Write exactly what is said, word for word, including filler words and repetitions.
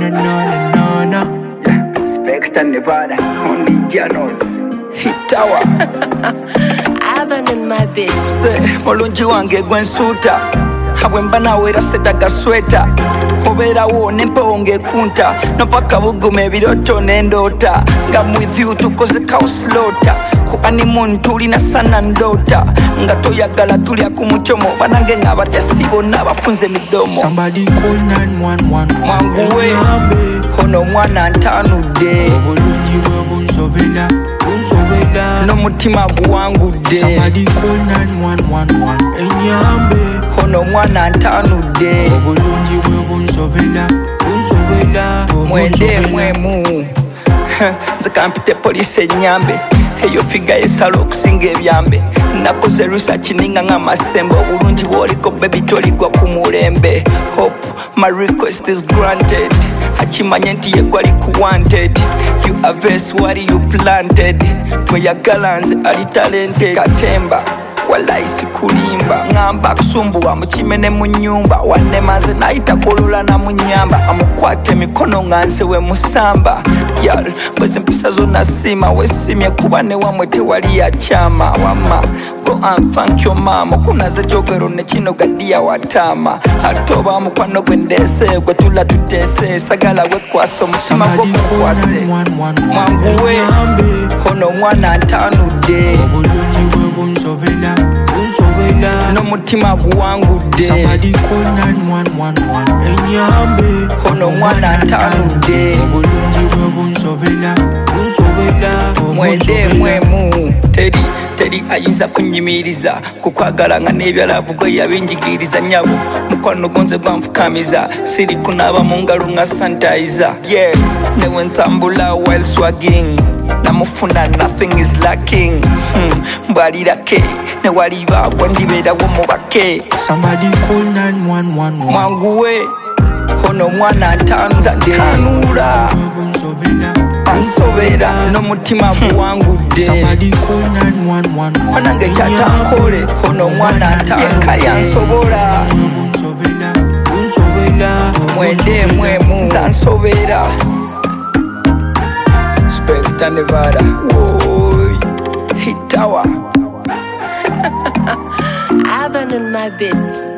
na na na na. Yeah, Spectre Nevada, only Janos. Hit Tower. I've in my bitch. Se mulungi wange gwensuuta habwemba nawera setaga sweta obeerawo nempewo ng'ekunta nopaka bugume ebiroto n'endoota nga with you tukoze kauslota ku animon tulina sana ndoota nga toyagala tulya ku mucomo banange ng'abatesi bonna abafunze emidomo. Somebody call nine one one. Mwanguwe ono omwana ntaanudde obulungi bwe bunsobera bunsobera n'omutima guwangudde. Somebody call nine one one. Enyambe ono omwana ntaanudde obulungi bwe bunsobera bunsobera mwende mwemu nze kampite poliisi ennyambe eyo figa yesala okusinga ebyambe nakoze research ninga ng'amasembe obulungi bw'oliko bebi toligwa ku mulembe. Hope my request is granted akimanye nti ye gwali ku wanted you harvest what you planted gweyagala nze ali talented katemba wallahi sikulimba ngamba kusumbuwa mukimene mu nnyumba wannemaze nayita kolola na munyamba amukwate emikono nga nze we musamba gyal bweze empisa zonna siima wesimye kuba ne wamwe tewali yakyama wama go and thank your mama okunaze kyogero ne kino gaddiya wataama ate oba mukwano gwe ndeese gwe tula tuteese sagala wekwasa omutima gwokukwase mwanguwe ono omwana ntaanudde obulungi bwe bunsobera bunsobera n'omutima guwangudde. Somebody call nine one one. Enyambe ono omwana ntaanudde obulungi bwe bunsobera bunsobera mwende mwemu teri teri ayinza kunnyimiriza kukwagala nga n'ebyalavu gwe yabinjigiriza nyabo mukwano gonze gwanfukamiza siri kunaaba mu ngalo nga sanitizer yeah newe ntambula while swagging namufuna nothing is lacking hmm. mbwalirake newalibaagwa ndibeerawo mubake. Somebody call nine one one. Mwanguwe ono omwana ntaanula ansobera n'omutima guwangudde. Somebody call nine one one. Wanange kyatankole ono omwana ntaanka yansobola mwende mwemu nza nsobera. Spectre Nevada woy Hit Tower. I've in my bitch.